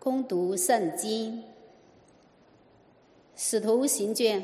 攻读圣经，使徒行传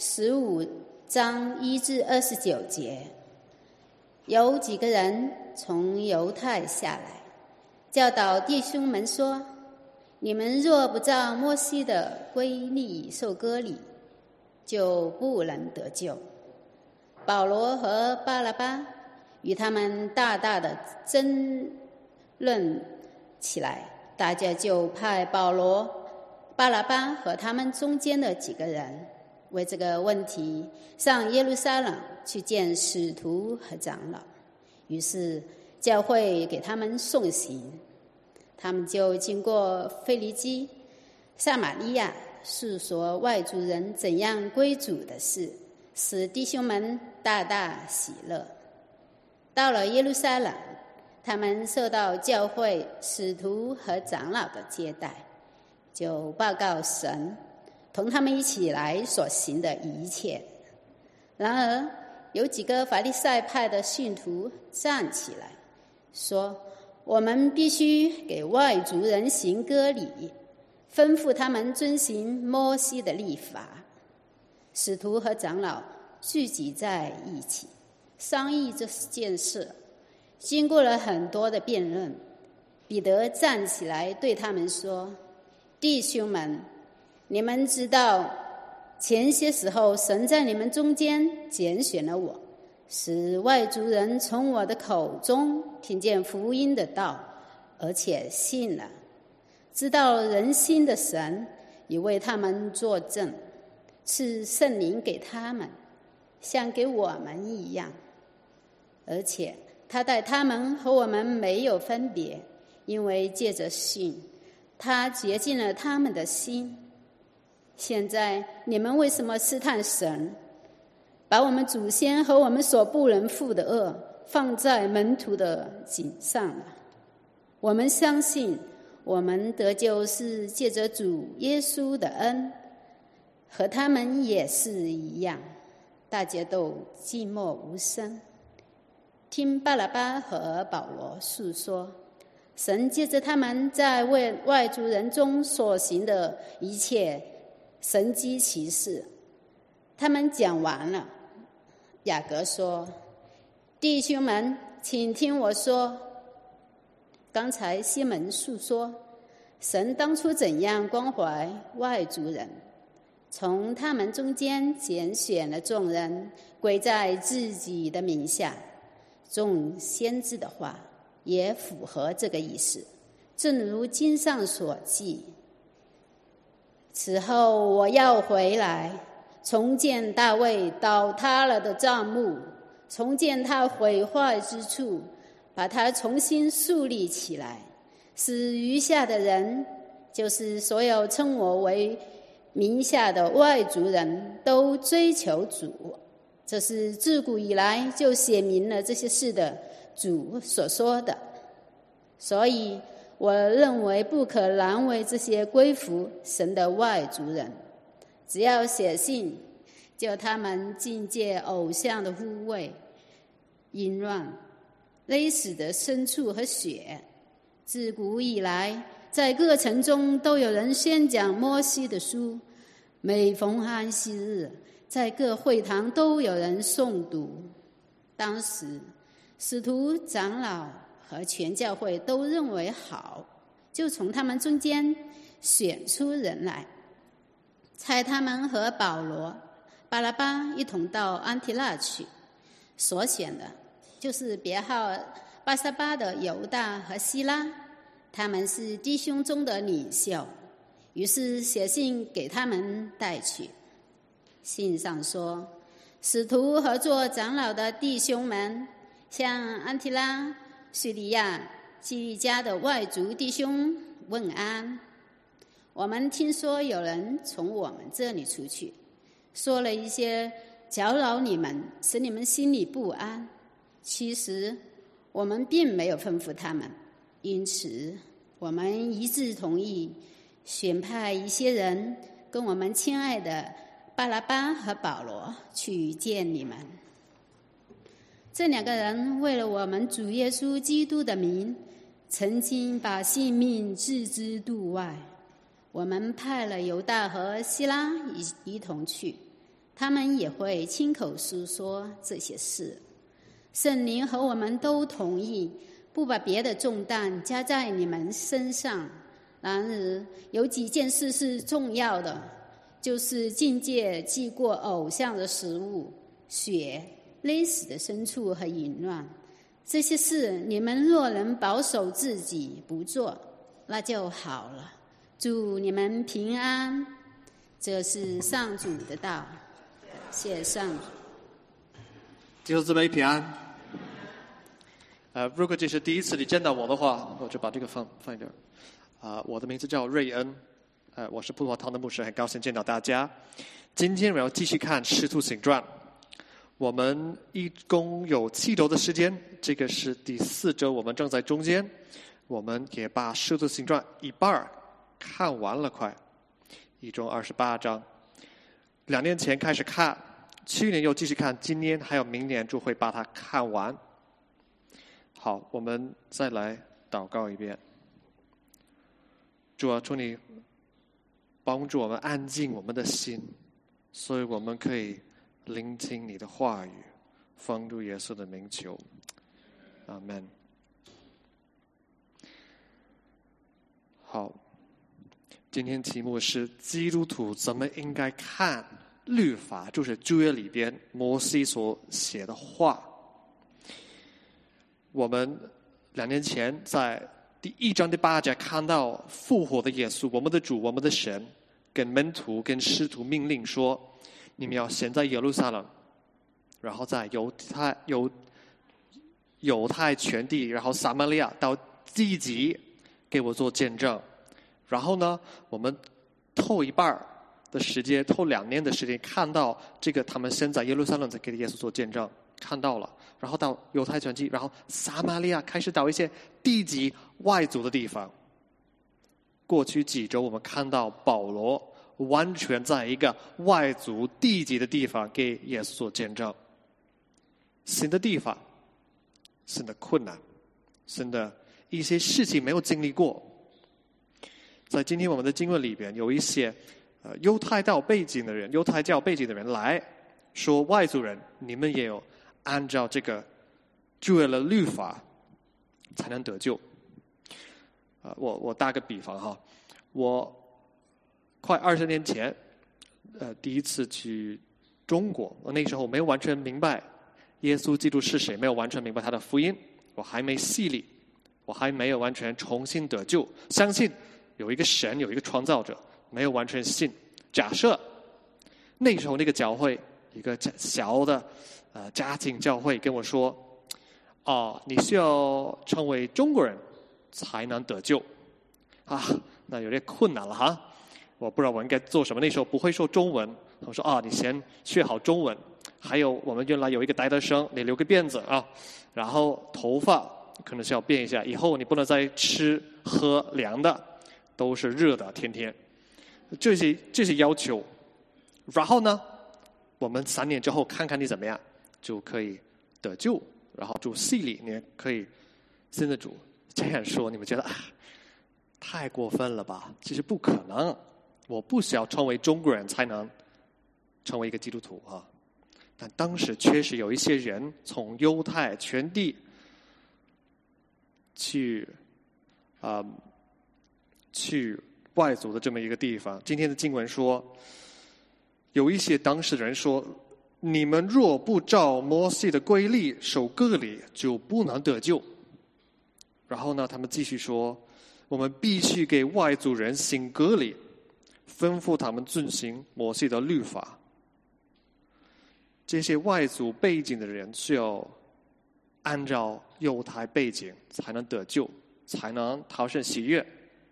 15章1至29节，有几个人从犹太下来，教导弟兄们说：你们若不照摩西的规例受割礼，就不能得救。保罗和巴拿巴与他们大大的争论起来，大家就派保罗、巴拿巴和他们中间的几个人为这个问题上耶路撒冷去见使徒和长老。于是教会给他们送行，他们就经过腓尼基、撒玛利亚，述说外族人怎样归主的事，使弟兄们大大喜乐。到了耶路撒冷，他们受到教会、使徒和长老的接待，就报告神同他们一起来所行的一切。然而有几个法利赛派的信徒站起来说：我们必须给外族人行割礼，吩咐他们遵行摩西的律法。使徒和长老聚集在一起商议这件事，经过了很多的辩论，彼得站起来对他们说：弟兄们，你们知道前些时候神在你们中间拣选了我，使外族人从我的口中听见福音的道，而且信了。知道人心的神也为他们作证，赐圣灵给他们，像给我们一样。而且他待他们和我们没有分别，因为借着信，他洁净了他们的心。现在你们为什么试探神，把我们祖先和我们所不能负的恶放在门徒的颈上了？我们相信我们得救是借着主耶稣的恩，和他们也是一样。大家都寂寞无声，听巴拿巴和保罗述说神借着他们在为外族人中所行的一切神迹奇事。他们讲完了，雅各说：弟兄们，请听我说。刚才西门述说神当初怎样关怀外族人，从他们中间拣选了众人归在自己的名下。众先知的话也符合这个意思，正如经上所记：此后我要回来，重建大卫倒塌了的帐幕，重建他毁坏之处，把它重新树立起来，使余下的人，就是所有称我为名下的外族人，都追求主。这是自古以来就写明了这些事的主所说的。所以我认为不可难为这些归服神的外族人，只要写信叫他们禁戒偶像的污秽、淫乱、勒死的牲畜和血。自古以来，在各城中都有人宣讲摩西的书，每逢安息日，在各会堂都有人诵读。当时使徒、长老和全教会都认为好，就从他们中间选出人来，差他们和保罗、巴拿巴一同到安提拉去。所选的就是别号巴撒巴的犹大和希拉，他们是弟兄中的领袖。于是写信给他们带去。信上说：使徒和做长老的弟兄们，向安提拉、叙利亚、基利家的外族弟兄问安。我们听说有人从我们这里出去，说了一些搅扰你们，使你们心里不安。其实我们并没有吩咐他们，因此我们一致同意选派一些人跟我们亲爱的巴拿巴和保罗去见你们。这两个人为了我们主耶稣基督的名，曾经把性命置之度外， 我们派了犹大和希拉一同去，他们也会亲口述说这些事。圣灵和我们都同意不把别的重担加在你们身上。然而有几件事是重要的，就是禁戒祭过偶像的食物、血、勒死的牲畜和淫乱。这些事你们若能保守自己不做，那就好了。祝你们平安。这是上主的道。谢上主。 弟兄姊妹平安。如果这是第一次你见到我的话，我就把这个放一点。我的名字叫瑞恩，我是普华堂的牧师，很高兴见到大家。今天我要继续看《使徒行传》，我们一共有7周的时间，这个是第4周，我们正在中间。我们也把《使徒行传》一半看完了，快，一共28章。2年前开始看，去年又继续看，今年还有明年就会把它看完。好，我们再来祷告一遍。主啊，求你帮助我们安静我们的心，所以我们可以聆听你的话语，奉主耶稣的名求，阿们。好，今天题目是基督徒怎么应该看律法，就是旧约里边摩西所写的话。我们2年前在第1章第8节看到复活的耶稣，我们的主，我们的神，跟门徒跟使徒命令说，你们要先在耶路撒冷，然后在犹太全地，然后撒玛利亚到地极给我做见证。然后呢，我们头一半的时间，头2年的时间，看到这个他们先在耶路撒冷在给耶稣做见证，看到了。然后到犹太全地，然后撒玛利亚开始到一些地级外族的地方。过去几周我们看到保罗完全在一个外族地级的地方给耶稣做见证。新的地方，新的困难，新的一些事情没有经历过。在今天我们的经文里边，有一些犹太教背景的人来说，外族人，你们也有按照这个旧约的律法才能得救。我打个比方哈，我快20年前第一次去中国，我那时候没有完全明白耶稣基督是谁，没有完全明白他的福音，我还没洗礼，我还没有完全重新得救，相信有一个神，有一个创造者，没有完全信。假设那时候那个教会一个小的家庭教会跟我说，你需要成为中国人才能得救啊，那有点困难了哈。我不知道我应该做什么，那时候不会说中文，我说你先学好中文。还有我们原来有一个代德生，你留个辫子啊，然后头发可能是要变一下，以后你不能再吃喝凉的，都是热的，天天这些要求。然后呢，我们3年之后看看你怎么样，就可以得救，然后就洗礼，你也可以信的主。这样说你们觉得太过分了吧？其实不可能，我不需要成为中国人才能成为一个基督徒啊。但当时确实有一些人从犹太全地去外族的这么一个地方。今天的经文说，有一些当时的人说，你们若不照摩西的规例守割礼，就不能得救。然后呢，他们继续说，我们必须给外族人行割礼，吩咐他们遵行摩西的律法。这些外族背景的人需要按照犹太背景才能得救，才能讨神喜悦。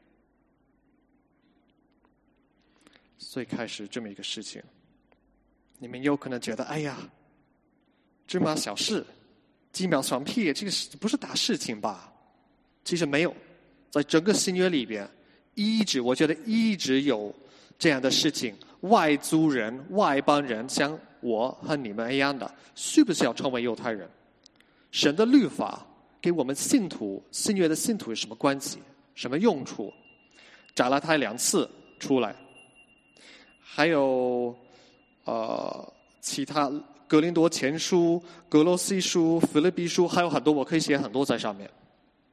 所以开始这么一个事情，你们有可能觉得，哎呀，芝麻小事，鸡毛蒜皮，这个不是大事情吧？其实没有，在整个新约里边，我觉得一直有这样的事情。外族人、外邦人，像我和你们一样的，需不需要成为犹太人？神的律法给我们信约的信徒有什么关系？什么用处？加拉太2次出来。还有其他格林多前书、格罗西书、腓立比书，还有很多，我可以写很多在上面。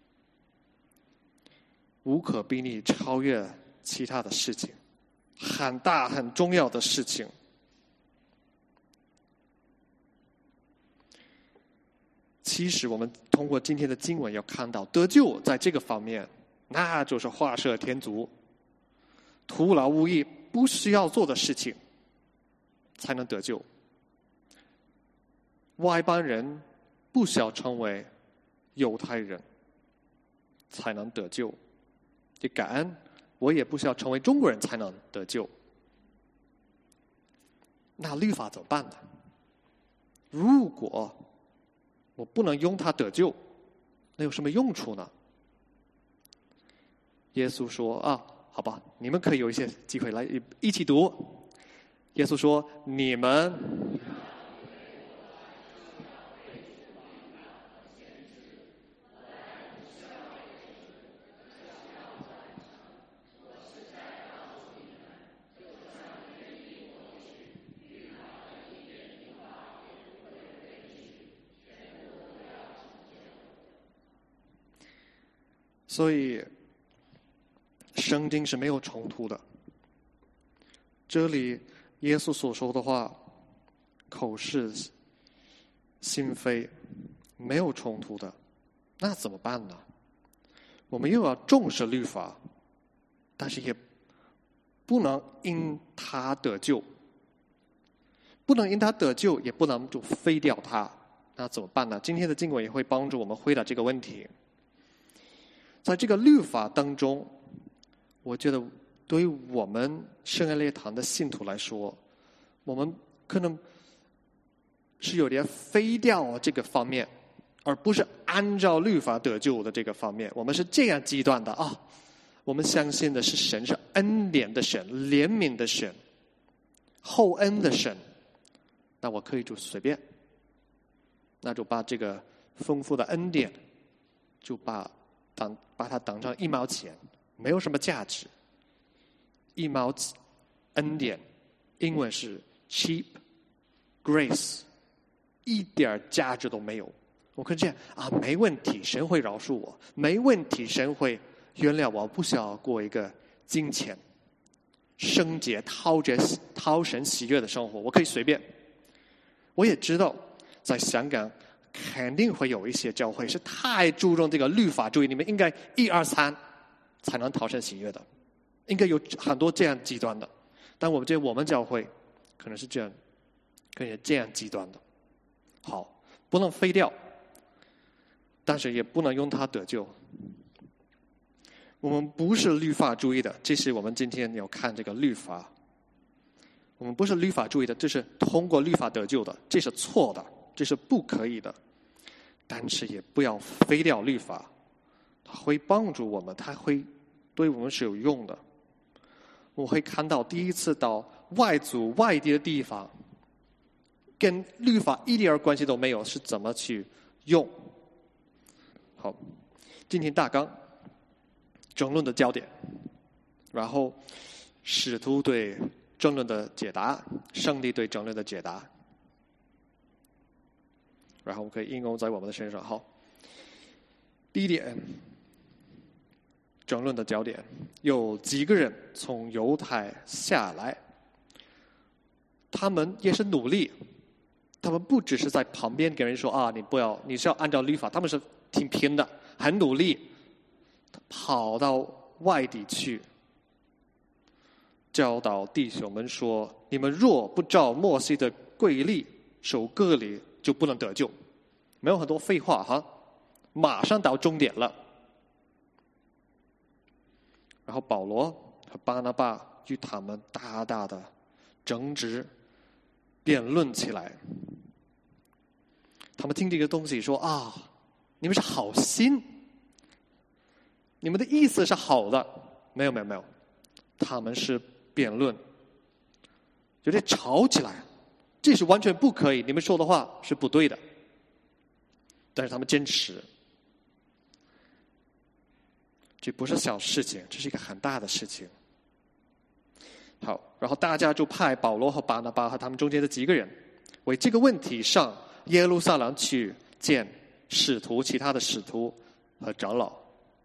无可比拟，超越其他的事情，很大很重要的事情。其实我们通过今天的经文要看到，得救在这个方面，那就是画蛇添足，徒劳无益，不需要做的事情才能得救。外邦人不需要成为犹太人才能得救，也感恩我也不需要成为中国人才能得救。那律法怎么办呢？如果我不能用它得救，那有什么用处呢？耶稣说好吧，你们可以有一些机会来一起读。耶稣说，你们所以圣经是没有冲突的。这里耶稣所说的话，口是心非，没有冲突的。那怎么办呢？我们又要重视律法，但是也不能因他得救，不能因他得救，也不能就废掉他。那怎么办呢？今天的经文也会帮助我们回答这个问题。在这个律法当中，我觉得对于我们圣爱列堂的信徒来说，我们可能是有点废掉这个方面，而不是按照律法得救的这个方面。我们是这样极端的我们相信的是神是恩典的神，怜悯的神，厚恩的神。那我可以就随便，那就把这个丰富的恩典就把它当成1毛钱，没有什么价值。1毛恩典，英文是 cheap grace， 一点价值都没有。我可以这样没问题，神会饶恕我，没问题，神会原谅我，不需要过一个金钱、圣洁、讨神喜悦的生活，我可以随便。我也知道，在香港肯定会有一些教会是太注重这个律法主义，你们应该1、2、3才能讨神喜悦的，应该有很多这样极端的。但我觉得我们教会可能是这样，可能是这样极端的。好，不能废掉，但是也不能用它得救。我们不是律法主义的，这是我们今天要看这个律法。我们不是律法主义的，这是通过律法得救的，这是错的，这是不可以的。但是也不要废掉律法，它会帮助我们，它会对我们是有用的。我会看到第一次到外族外地的地方，跟律法一点关系都没有，是怎么去用。好，今天大纲争论的焦点，然后使徒对争论的解答，上帝对争论的解答，然后可以应用在我们的身上。好，第一点，争论的焦点，有几个人从犹太下来，他们也是努力，他们不只是在旁边给人说你是要按照律法，他们是挺拼的，很努力，跑到外地去教导弟兄们说，你们若不照摩西的规例守割礼，就不能得救。没有很多废话马上到终点了。然后保罗和巴拿巴与他们大大的争执辩论起来。他们听这个东西说你们是好心，你们的意思是好的。没有，他们是辩论，有点吵起来，这是完全不可以，你们说的话是不对的。但是他们坚持，这不是小事情，这是一个很大的事情。 好，然后大家就派保罗和巴拿巴和他们中间的几个人，为这个问题上耶路撒冷去见使徒、其他的使徒和长老。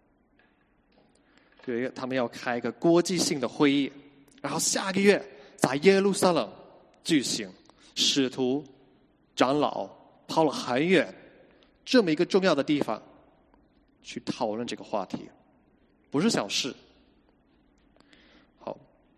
对，他们要开一个国际性的会议，然后下个月在耶路撒冷举行。使徒、长老跑了很远，这么一个重要的地方去讨论这个话题，不是小事。好，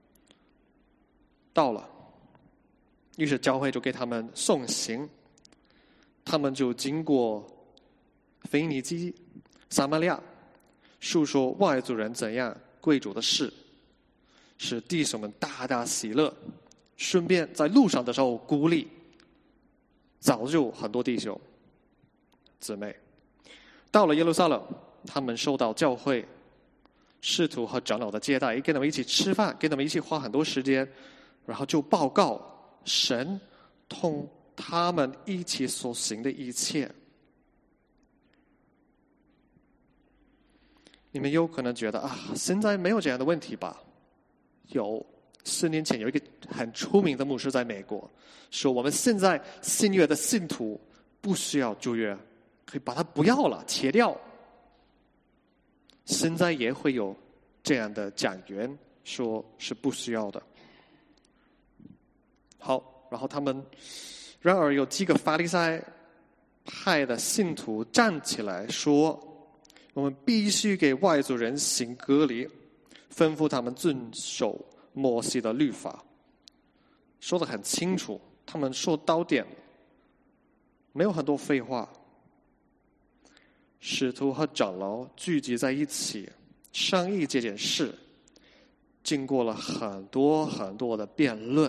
到了，于是教会就给他们送行，他们就经过腓尼基、撒玛利亚，述说外族人怎样贵主的事，使弟兄们大大喜乐。顺便在路上的时候鼓励，造就很多弟兄姊妹。到了耶路撒冷，他们受到教会使徒和长老的接待，跟他们一起吃饭，跟他们一起花很多时间，然后就报告神同他们一起所行的一切。你们有可能觉得啊，现在没有这样的问题吧？有，4年前有一个很出名的牧师在美国说，我们现在新约的信徒不需要旧约，可以把它不要了，切掉。现在也会有这样的讲员说是不需要的。好，然后然而有几个法利赛派的信徒站起来说，我们必须给外族人行割礼，吩咐他们遵守摩西的律法，说得很清楚，他们说到点，没有很多废话。使徒和长老聚集在一起商议这件事，经过了很多很多的辩论。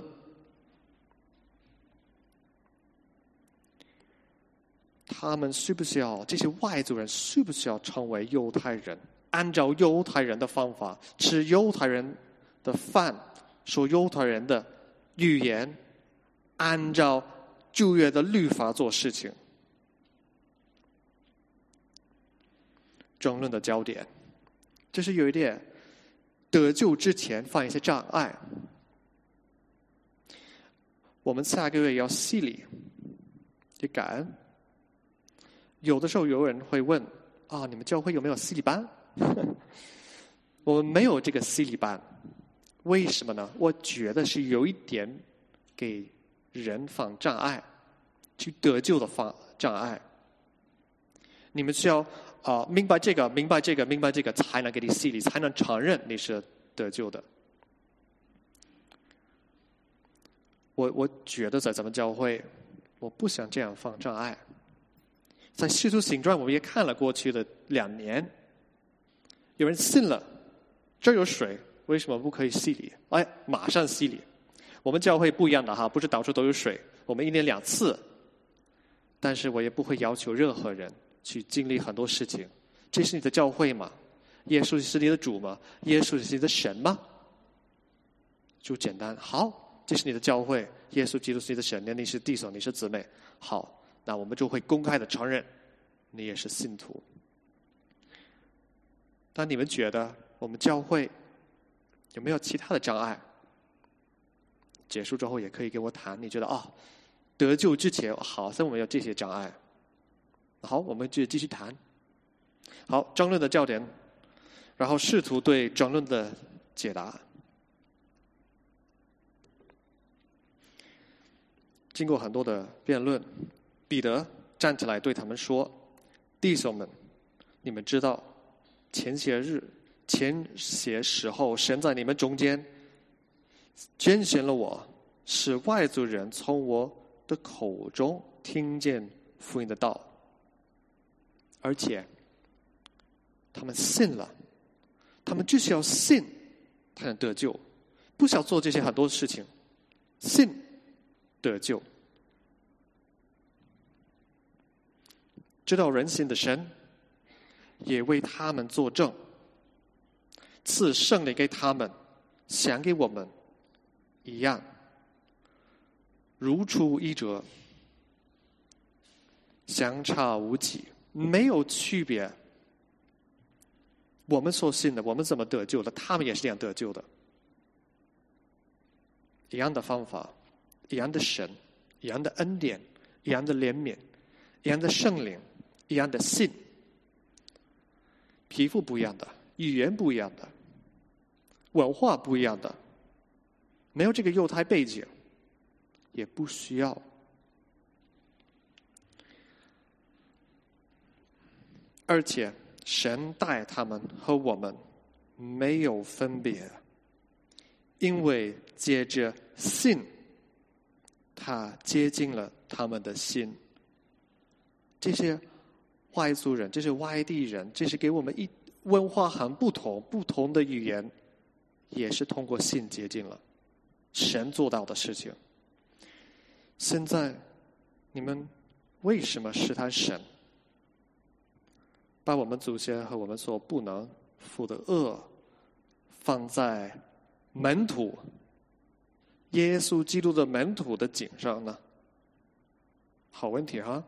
他们需不需要，这些外族人需不需要成为犹太人，按照犹太人的方法，吃犹太人的饭，说犹太人的语言，按照旧约的律法做事情。争论的焦点就是有一点得救之前犯一些障碍。我们下个月要洗礼，也感恩。有的时候有人会问啊，你们教会有没有洗礼班？我们没有这个洗礼班，为什么呢？我觉得是有一点给人放障碍，去得救的放障碍。你们需要明白这个，明白这个，明白这个，才能给你洗礼，才能承认你是得救的。我觉得在咱们教会，我不想这样放障碍。在《使徒行传》，我们也看了过去的2年，有人信了，这有水，为什么不可以洗礼？哎，马上洗礼。我们教会不一样的哈，不是到处都有水，我们1年2次。但是我也不会要求任何人去经历很多事情。这是你的教会吗？耶稣是你的主吗？耶稣是你的神吗？就简单，好，这是你的教会，耶稣基督是你的神，你是弟兄，你是姊妹，好，那我们就会公开的承认你也是信徒。但你们觉得我们教会有没有其他的障碍？结束之后也可以跟我谈，你觉得得救之前好像我们有这些障碍，好，我们就继续谈。好，争论的焦点，然后试图对争论的解答。经过很多的辩论，彼得站起来对他们说：“弟兄们，你们知道，前些时候，神在你们中间拣选了我，使外族人从我的口中听见福音的道，而且他们信了，他们只需要信才能得救，不需要做这些很多事情，信得救。知道人心的神也为他们作证，赐圣灵给他们，像给我们一样，如出一辙，相差无几，没有区别。我们所信的，我们怎么得救的，他们也是这样得救的。 一样的方法，一样的神，一样的恩典，一样的怜悯，一样的圣灵，一样的信。皮肤不一样的，语言不一样的，文化不一样的，没有这个犹太背景，也不需要。而且神待他们和我们没有分别，因为借着信，他接近了他们的心。这些外族人，这些外地人，这些给我们文化很不同的语言，也是通过信接近了神做到的事情。现在你们为什么试探神，把我们祖先和我们所不能负的恶放在门徒耶稣基督的门徒的颈上呢？好问题哈。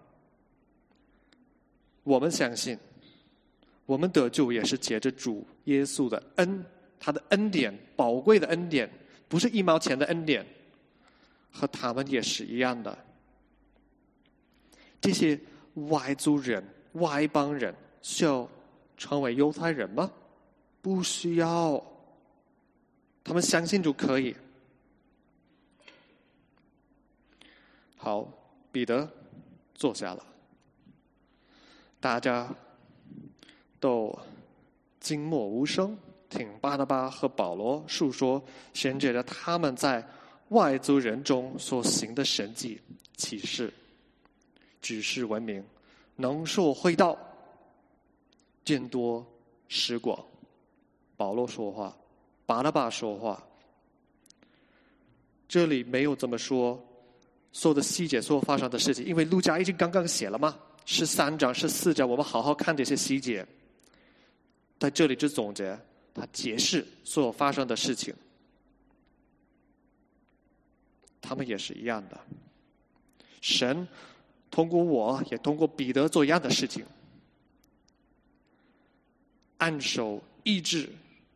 我们相信我们得救也是借着主耶稣的恩，他的恩典，宝贵的恩典，不是1毛钱的恩典，和他们也是一样的。这些外族人、外邦人需要成为犹太人吗？不需要，他们相信就可以。好，彼得坐下了，大家都静默无声，听巴拿巴和保罗述说神借着他们在外族人中所行的神迹启示，举世闻名，能说会道，见多识广。保罗说话，巴拿巴说话。这里没有这么说所有的细节，所有发生的事情，因为路加已经刚刚写了嘛，13章、14章，我们好好看这些细节。在这里只总结，他解释所有发生的事情。他们也是一样的，神通过我，也通过彼得做一样的事情，按手医治，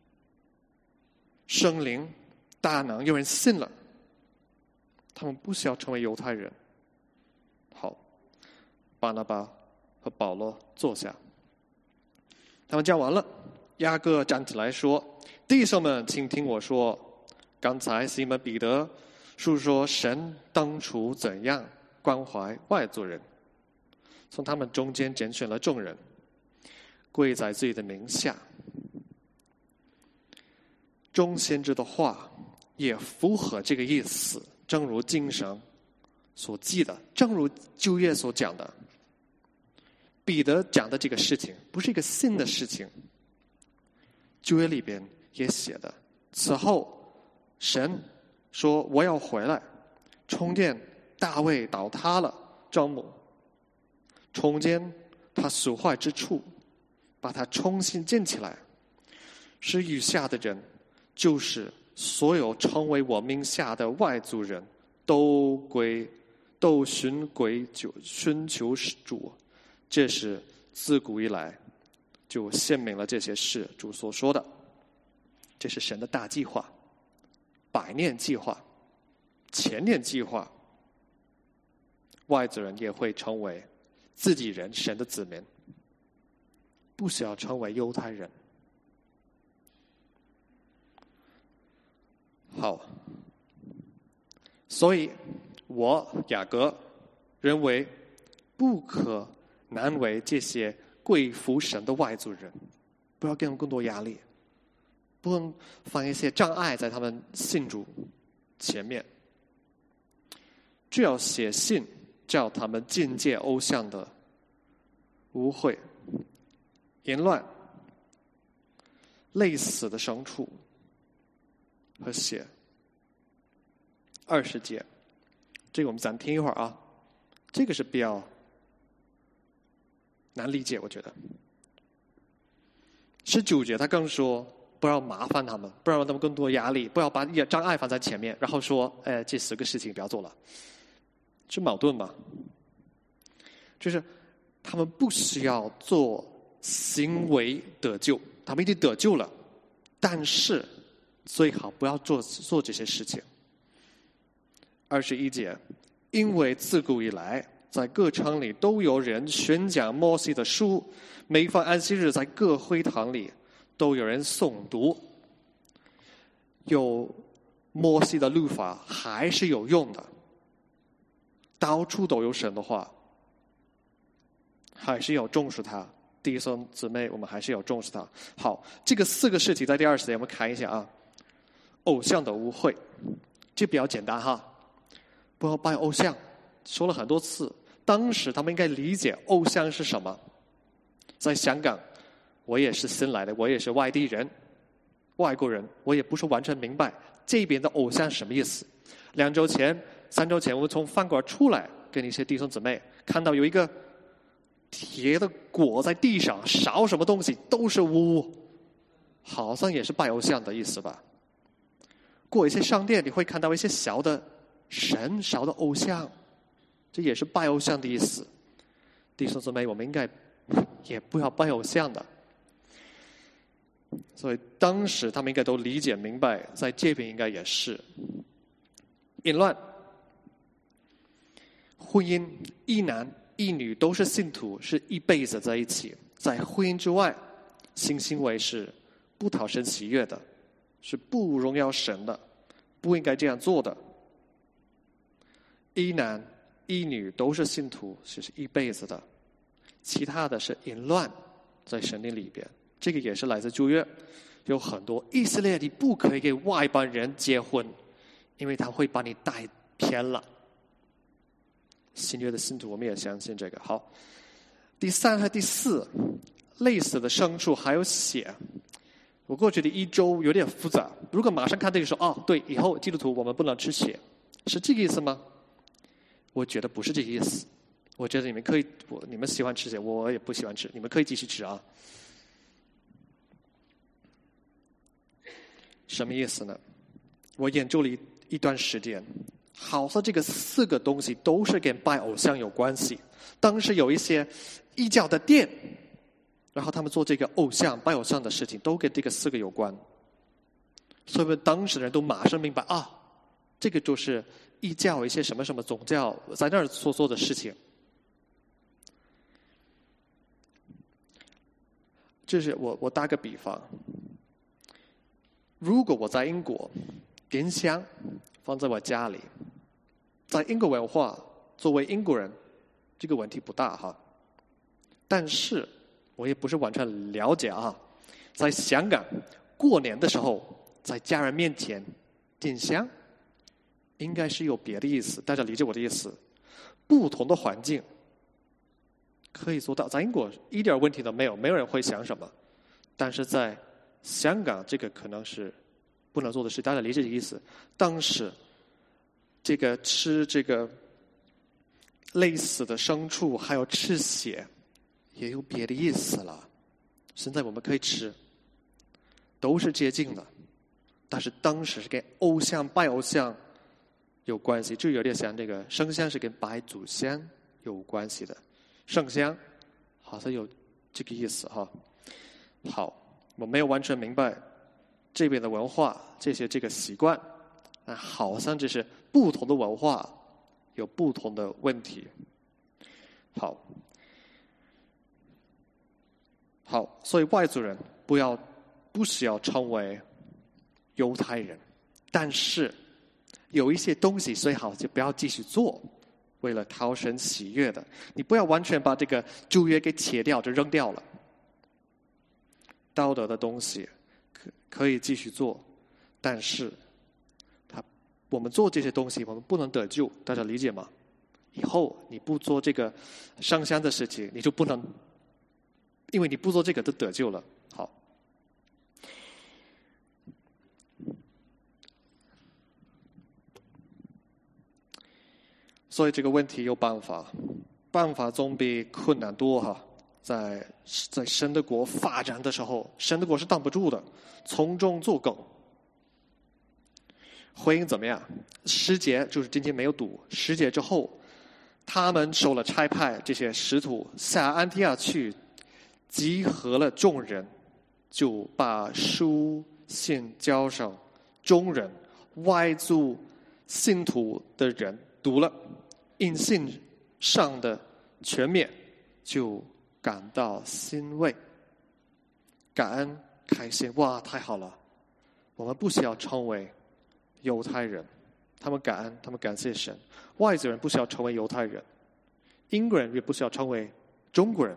圣灵大能，有人信了，他们不需要成为犹太人。好，巴拿巴和保罗坐下，他们讲完了。雅各站起来说：“弟兄们，请听我说，刚才西门彼得述说神当初怎样关怀外族人，从他们中间拣选了众人，归在自己的名下。众先知的话也符合这个意思，正如经上所记的，正如旧约所讲的。彼得讲的这个事情不是一个新的事情，旧约里边也写的。此后神说我要回来重建大卫倒塌了帐幕，重建他损坏之处，把它重新建起来，使余下的人，就是所有成为我名下的外族人，都寻求主。这是自古以来就显明了这些事主所说的。这是神的大计划，100年计划，千年计划。外族人也会成为自己人，神的子民，不需要成为犹太人。好，所以我雅各认为不可难为这些归服神的外族人，不要给他们更多压力，不能放一些障碍在他们信主前面，只要写信叫他们禁戒偶像的污秽、淫乱、累死的牲畜和血。20节，这个我们暂停一会儿啊，这个是比较难理解，我觉得。19节他更说不要麻烦他们，不要让他们更多压力，不要把障碍放在前面，然后说这10个事情不要做了，是矛盾吗？就是他们不需要做行为得救，他们已经得救了，但是最好不要做这些事情。 21节，因为自古以来，在各城里都有人宣讲摩西的书，每逢安息日，在各会堂里都有人诵读。有摩西的律法还是有用的，到处都有神的话，还是要重视它。弟兄姊妹，我们还是要重视它。好，这个4个事情在第20节我们看一下啊。偶像的污秽，这比较简单哈，不要拜偶像，说了很多次。当时他们应该理解偶像是什么。在香港，我也是新来的，我也是外地人、外国人，我也不是完全明白这边的偶像是什么意思。2周前、3周前，我们从饭馆出来，跟一些弟兄姊妹看到有一个铁的果在地上，烧什么东西都是污，好像也是拜偶像的意思吧。过一些商店，你会看到一些小的神、小的偶像，这也是拜偶像的意思。弟兄姊妹，我们应该也不要拜偶像的。所以当时他们应该都理解明白，在这边应该也是。淫乱、婚姻，一男一女都是信徒，是一辈子在一起。在婚姻之外，性行为是不讨神喜悦的，是不荣耀神的，不应该这样做的。一男一女都是信徒，是一辈子的。其他的是淫乱，在圣经里边，这个也是来自旧约，有很多以色列你不可以给外邦人结婚，因为他会把你带偏了。新约的信徒我们也相信这个。好，第3和第4，类似的牲畜还有血。我过去的1周有点复杂，如果马上看这个说，哦，对，以后基督徒我们不能吃血，是这个意思吗？我觉得不是这个意思。我觉得你们可以，你们喜欢吃血，我也不喜欢吃，你们可以继续吃啊。什么意思呢？我研究了一段时间，好像这个4个东西都是跟拜偶像有关系。当时有一些异教的店，然后他们做这个偶像、拜偶像的事情，都跟这个4个有关。所以当时的人都马上明白啊，这个就是异教一些什么什么宗教在那儿所做的事情。就是我打个比方，如果我在英国点香放在我家里，在英国文化作为英国人，这个问题不大哈。但是我也不是完全了解啊，在香港过年的时候，在家人面前点香，应该是有别的意思，大家理解我的意思。不同的环境可以做到，在英国一点问题都没有，没有人会想什么。但是在香港，这个可能是不能做的事，大家理解这个意思。当时这个吃这个类似的牲畜，还有吃血，也有别的意思了。现在我们可以吃，都是接近的，但是当时是跟偶像、拜偶像有关系，就有点像这个生香是跟拜祖先有关系的。圣香好像有这个意思哈。好，我没有完全明白这边的文化，这个习惯，好像就是不同的文化有不同的问题。好，所以外族人不需要成为犹太人，但是有一些东西最好就不要继续做，为了讨神喜悦的，你不要完全把这个旧约给切掉就扔掉了。道德的东西可以继续做，但是我们做这些东西我们不能得救，大家理解吗？以后你不做这个上香的事情，你就不能，因为你不做这个就得救了。好，所以这个问题有办法，办法总比困难多哈。在神的国发展的时候，神的国是挡不住的，从中作梗。回应怎么样？10节就是今天没有读，10节之后，他们受了差派，这些使徒下安提亚去，集合了众人，就把书信交上众人，外族信徒的人读了因信上的全免，就感到欣慰、感恩、开心。哇，太好了！我们不需要成为犹太人，他们感恩，他们感谢神。外族人不需要成为犹太人，英国人也不需要成为中国人。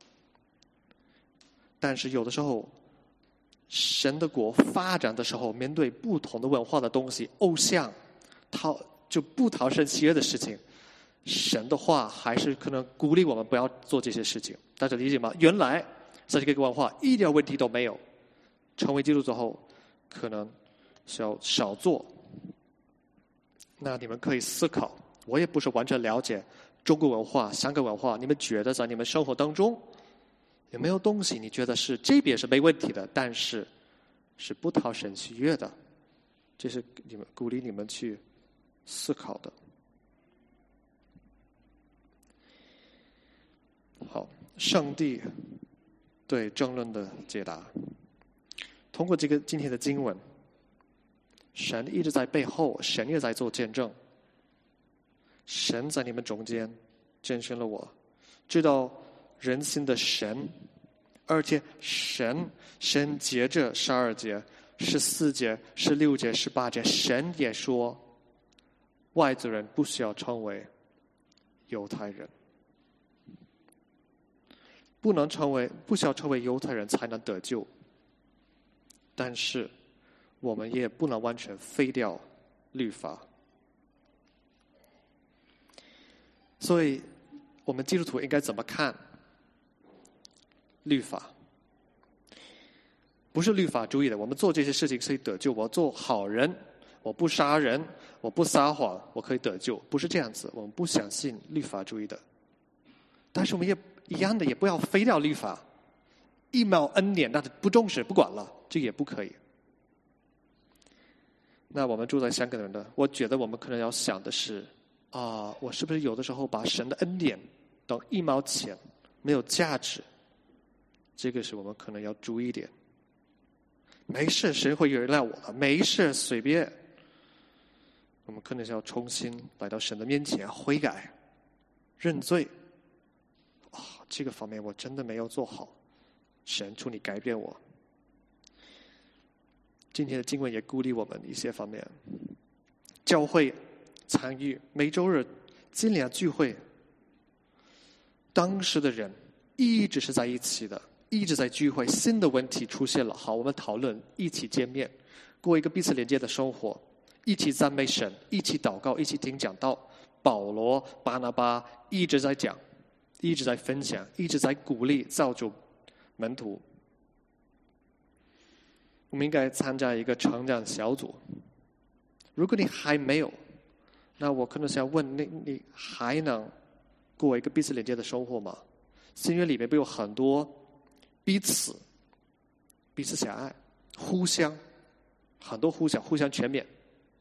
但是有的时候，神的国发展的时候，面对不同的文化的东西，偶像，就不讨神喜悦的事情，神的话还是可能鼓励我们不要做这些事情。大家理解吗？原来在这个文化一点问题都没有，成为基督徒后，可能是要少做。那你们可以思考，我也不是完全了解中国文化、香港文化，你们觉得在你们生活当中有没有东西你觉得是这边是没问题的，但是是不讨神喜悦的？这是你们鼓励你们去思考的。好，上帝对争论的解答，通过这个今天的经文，神一直在背后，神也在做见证。神在你们中间见证了我，知道人心的神，而且神接着12节、14节、16节、18节，神也说，外族人不需要成为犹太人，不需要成为犹太人才能得救。但是我们也不能完全废掉律法。所以我们基督徒应该怎么看律法？不是律法主义的，我们做这些事情可以得救，我做好人，我不杀人，我不撒谎，我可以得救，不是这样子。我们不相信律法主义的，但是我们也一样的，也不要废掉律法，一毛恩典，那不重视不管了，这也不可以。那我们住在香港的人呢？我觉得我们可能要想的是，我是不是有的时候把神的恩典当1毛钱没有价值？这个是我们可能要注意一点。没事，神会原谅我的，没事，随便。我们可能是要重新来到神的面前悔改、认罪。这个方面我真的没有做好，神求你改变我。今天的经文也鼓励我们一些方面，教会参与每周日尽量聚会，当时的人一直是在一起的，一直在聚会，新的问题出现了，好，我们讨论，一起见面，过一个彼此连接的生活，一起赞美神，一起祷告，一起听讲道。保罗、巴拿巴一直在讲，一直在分享，一直在鼓励造就门徒。我们应该参加一个成长小组。如果你还没有，那我可能想问你还能过一个彼此连接的生活吗？新约里面不有很多彼此相爱，很多互相全面。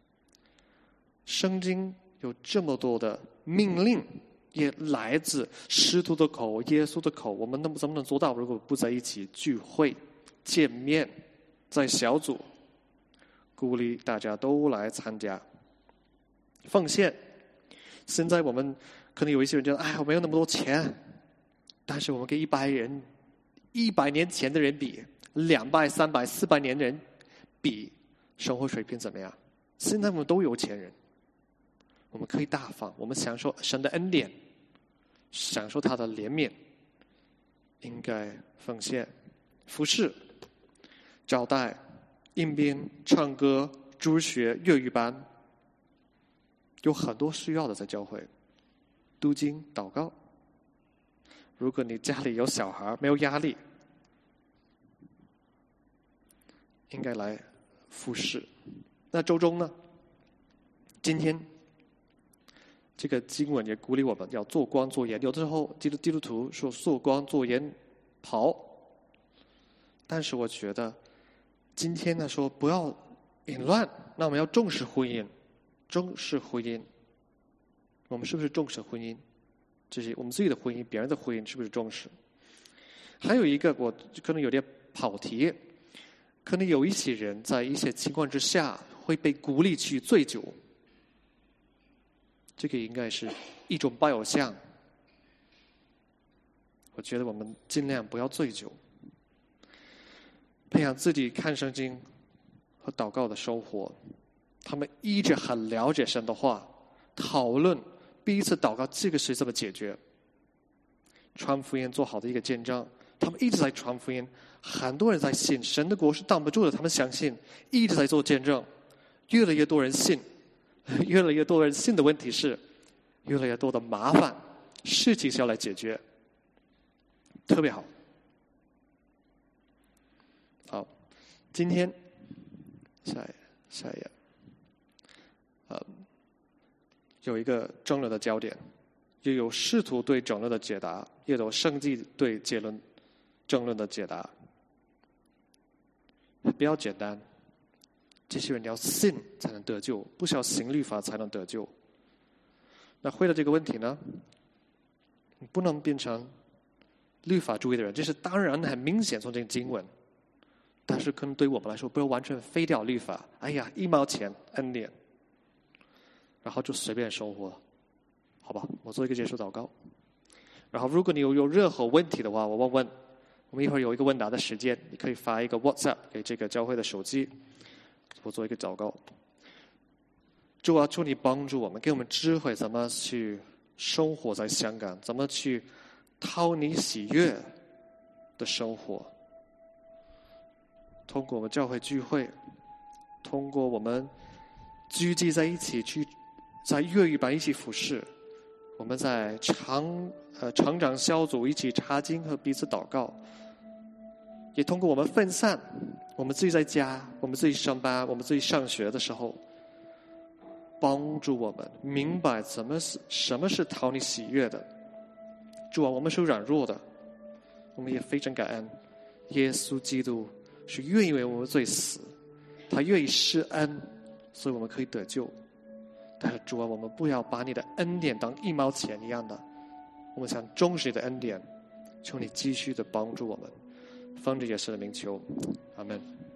圣经有这么多的命令，也来自使徒的口、耶稣的口，我们怎么能做到？如果不在一起聚会、见面，在小组，鼓励大家都来参加奉献。现在我们可能有一些人觉得，我没有那么多钱，但是我们跟100年前的人比，200、300、400年的人比，生活水平怎么样？现在我们都有钱人，我们可以大方，我们享受神的恩典，享受他的怜悯，应该奉献、服侍、招待、应兵、唱歌、主学、粤语班，有很多需要的在教会。读经、祷告。如果你家里有小孩没有压力，应该来服侍。那周中呢？今天这个经文也鼓励我们要做光做盐。有的时候基督徒说做光做盐跑，但是我觉得今天呢说不要淫乱，那我们要重视婚姻，重视婚姻。我们是不是重视婚姻？这是我们自己的婚姻，别人的婚姻是不是重视？还有一个我可能有点跑题，可能有一些人在一些情况之下会被鼓励去醉酒， 这个应该是一种拜偶像。我觉得我们尽量不要醉酒，培养自己看圣经和祷告的生活。他们一直很了解神的话，讨论彼此祷告这个是怎么解决。传福音做好的一个见证，他们一直在传福音，很多人在信，神的国是挡不住的，他们相信，一直在做见证，越来越多人信，越来越多人信的问题是，越来越多的麻烦事情是要来解决，特别好。好，今天下一页，有一个争论的焦点，又有试图对争论的解答，也有圣经对结论争论的解答。比较简单，这些人要信才能得救，不需要行律法才能得救。那回答这个问题呢，你不能变成律法主义的人，这是当然很明显从这个经文，但是可能对我们来说，不要完全废掉律法。哎呀，1毛钱恩典，然后就随便生活，好吧？我做一个结束祷告。然后，如果你有任何问题的话，我问。我们一会儿有一个问答的时间，你可以发一个 WhatsApp 给这个教会的手机，我做一个祷告。主啊，求你帮助我们，给我们智慧，怎么去生活在香港，怎么去讨你喜悦的生活。通过我们教会聚会，通过我们聚集在一起，去在粤语班一起服侍，我们在成长小组一起查经和彼此祷告，也通过我们分散，我们自己在家，我们自己上班，我们自己上学的时候，帮助我们明白什么是讨你喜悦的。主啊，我们是软弱的，我们也非常感恩耶稣基督是愿意为我们罪死，他愿意施恩，所以我们可以得救。但是主啊，我们不要把你的恩典当1毛钱一样的，我们想重视你的恩典，求你继续的帮助我们，奉着耶稣的名求，阿们。